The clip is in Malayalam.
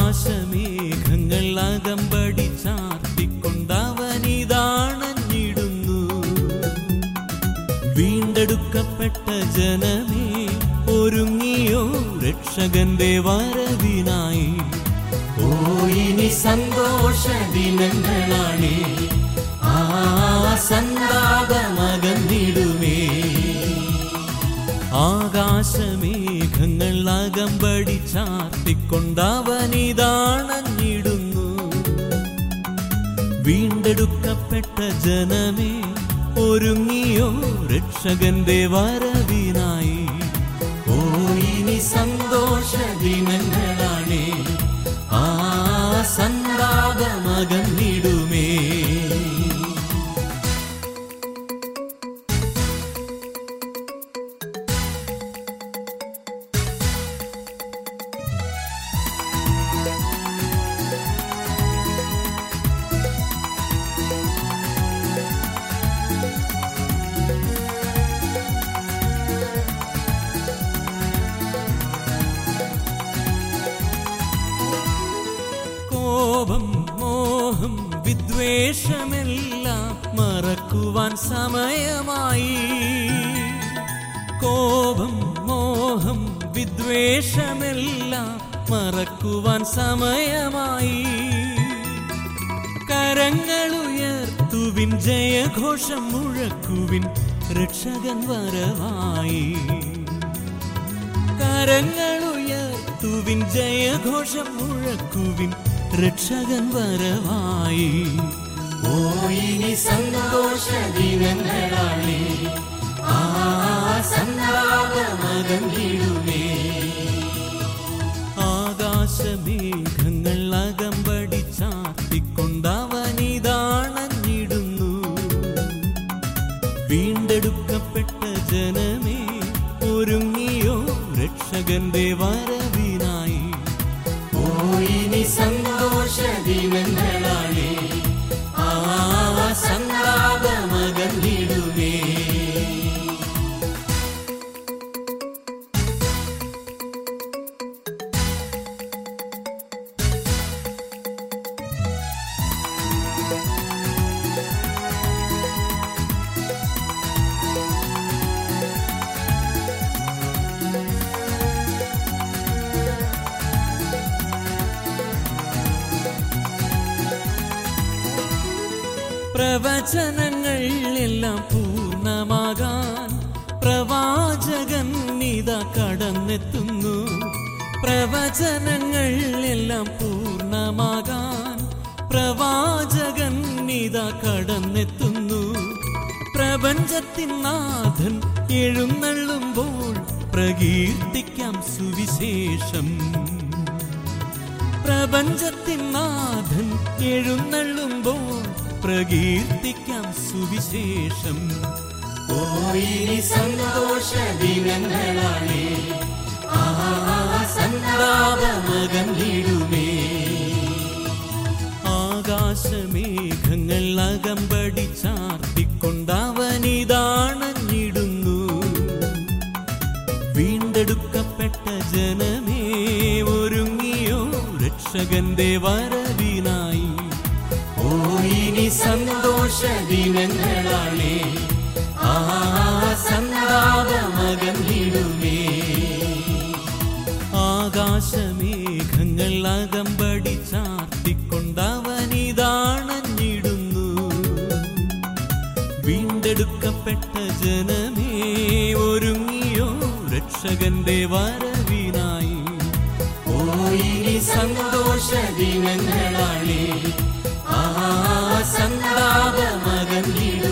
ആകാശമേഘങ്ങൾ അകമ്പടി ചാർത്തിക്കൊണ്ടവനിതാണഞ്ഞിടുന്നു. വീണ്ടെടുക്കപ്പെട്ട ജനമേ, ഒരുങ്ങിയോ രക്ഷകന്റെ വരവിനായി. ഓ, ഇനി സന്തോഷ ദിനങ്ങളാണേ, സന്താപമകന്നിടുമേ. ആകാശമേഘങ്ങൾ അകമ്പടി ചാർത്തിക്കൊണ്ടവനിതാണഞ്ഞിടുന്നു. വീണ്ടെടുക്കപ്പെട്ട ജനമേ, ഒരുങ്ങിയോ രക്ഷകന്റെ വരവിനായി. ഓ, ഇനി സന്തോഷ ദിനങ്ങളാണേ, സന്താപമകന്നിടുമേ. കോപം, മോഹം, വിദ്വേഷമെല്ലാം മറക്കുവാൻ സമയമായി. കോപം, മോഹം, വിദ്വേഷമെല്ലാം മറക്കുവാൻ സമയമായി. കരങ്ങളുയർത്തുവിൻ, ജയഘോഷം മുഴക്കുവിൻ, രക്ഷകൻ വരവായി. കരങ്ങളുയർത്തുവിൻ, ജയഘോഷം മുഴക്കുവിൻ, രക്ഷകൻ വരവായി. ഓ, ഇനി സന്തോഷ ദിനങ്ങളാണേ, സന്താപമകന്നിടുമേ. ആകാശമേഘങ്ങൾ അകമ്പടി ചാർത്തിക്കൊണ്ടവനിതാണഞ്ഞിടുന്നു. വീണ്ടെടുക്കപ്പെട്ട ജനമേ, ഒരുങ്ങിയോ രക്ഷകന്റെ വരവിനായി. ഓ, ഇനി സന്തോഷ ദിനങ്ങളാണേ, സന്താപമകന്നിടുമേ. പ്രവചനങ്ങൾ എല്ലാം പൂർണ്ണമാകാൻ പ്രവാചകൻ ഇതാ കടന്നെത്തുന്നു. പ്രവചനങ്ങൾ എല്ലാം പൂർണ്ണമാകാൻ പ്രവാചകൻ ഇതാ കടന്നെത്തുന്നു. പ്രപഞ്ചത്തിൻ നാഥൻ എഴുന്നള്ളുമ്പോൾ പ്രകീർത്തിക്കാം സുവിശേഷം. പ്രപഞ്ചത്തിൻ നാഥൻ എഴുന്നള്ളുമ്പോൾ പ്രകീർത്തിക്കാം സുവിശേഷം. ഓ, ഇനി സന്തോഷ ദിനങ്ങളാണേ, സന്താപമകന്നിടുമേ. ആകാശമേഘങ്ങൾ അകമ്പടി ചാർത്തിക്കൊണ്ടവനിതാണഞ്ഞിടുന്നു. വീണ്ടെടുക്കപ്പെട്ട ജനമേ, ഒരുങ്ങിയോ രക്ഷകന്റെ വരവിനായി. ഓ, ഇനി സന്തോഷ ദിനങ്ങളാണേ, സന്താപമകന്നിടുമേ. ആകാശമേഘങ്ങൾ അകമ്പടി ചാർത്തിക്കൊണ്ടവനിതാണഞ്ഞിടുന്നു. വീണ്ടെടുക്കപ്പെട്ട ജനമേ, ഒരുങ്ങിയോ രക്ഷകന്റെ വരവിനായി. ഓ, ഇനി സന്തോഷ ദിനങ്ങളാണേ, സന്താപമകന്നിടുമേ.